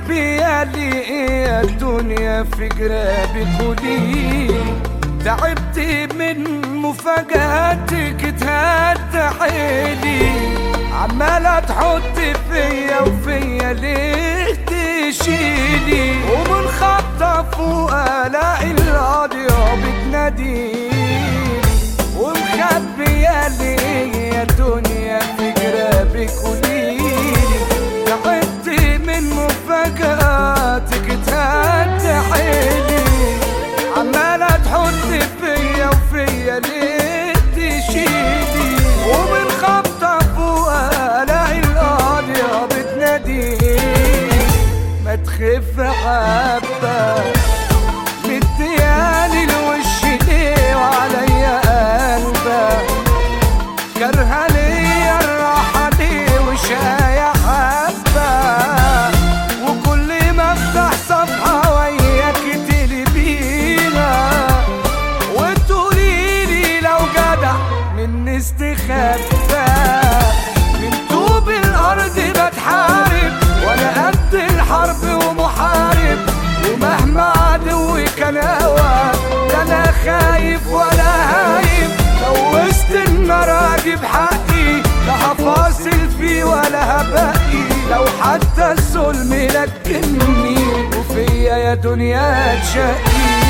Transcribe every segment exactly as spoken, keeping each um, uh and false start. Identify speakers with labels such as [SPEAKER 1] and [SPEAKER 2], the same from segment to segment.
[SPEAKER 1] بيالي يا الدنيا في جرابك قوليلي، تعبت من مفاجآتك تهد حيلي، عمالة تحط فيا وفيا ليه تشيلي، ومن خطة فوق الاقي القاضية بتناديلي، ومخبية لي يا الدنيا في جرابك قوليلي، تعبت من مفاجآتك تهد حيلي، عمالة تحط فيا وفيا ليه تشيلي، ومن خبطة فوق الاقي القاضية بتناديلي، ما تخف حبة مديالي الوش ليه وعليا قلبك، كرهة ليا الراحة ليه وشاية حبة، وكل ما افتح صفحة وياك تقلبيها، وتقوليلي لو جدع مني استخبى، من طوب الأرض بتحارب وأنا قد الحرب ومحارب، ومهما عدوي كان أقوى لا أنا خايف ولا هايب، لو وسط النار أجيب حقي لا هفاصل فيه ولا هبقي، لو حتى الظلم لكني وفيا يا دنيا تشقي.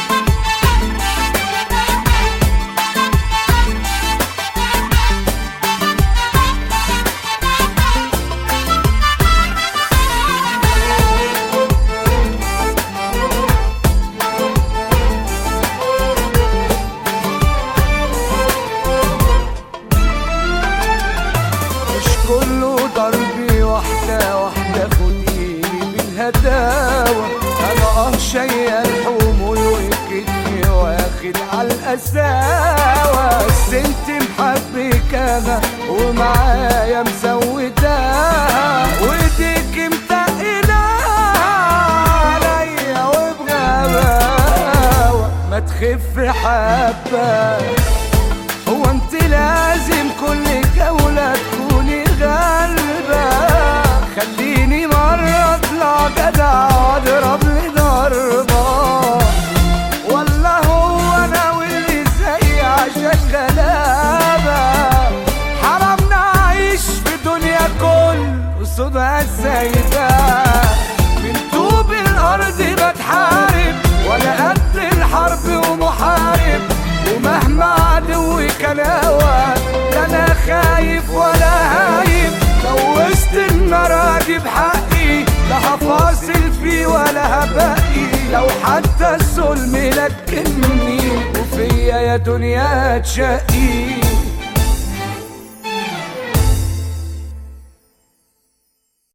[SPEAKER 1] كله ضربي واحدة واحدة خديلي بالهداوة، أنا اه شايل الحمول وكتفي واخد عالقساوة، السنت محبك أنا ومعايا مزوداها، وإيديك متقلة عليا وبغباوة، ما تخف حبة، هو انت لازم كل جولة تكوني غالبة، خليني مرة اطلع جدع واضرب لي ضربة، والله هو انا واللي زي عشان غلابة، حرام نعيش في دنيا كل قصودها سايبة، من طوب الارض بتحارب وانا قد الحرب ومحارب، ومهما عدوي كان أقوى لا أنا خايف ولا هايب، لو وسط النار أجيب حقي لا هفاصل فيه ولا هبقي، لو حتى الظلم لكني وفيا يا دنيا تشقي.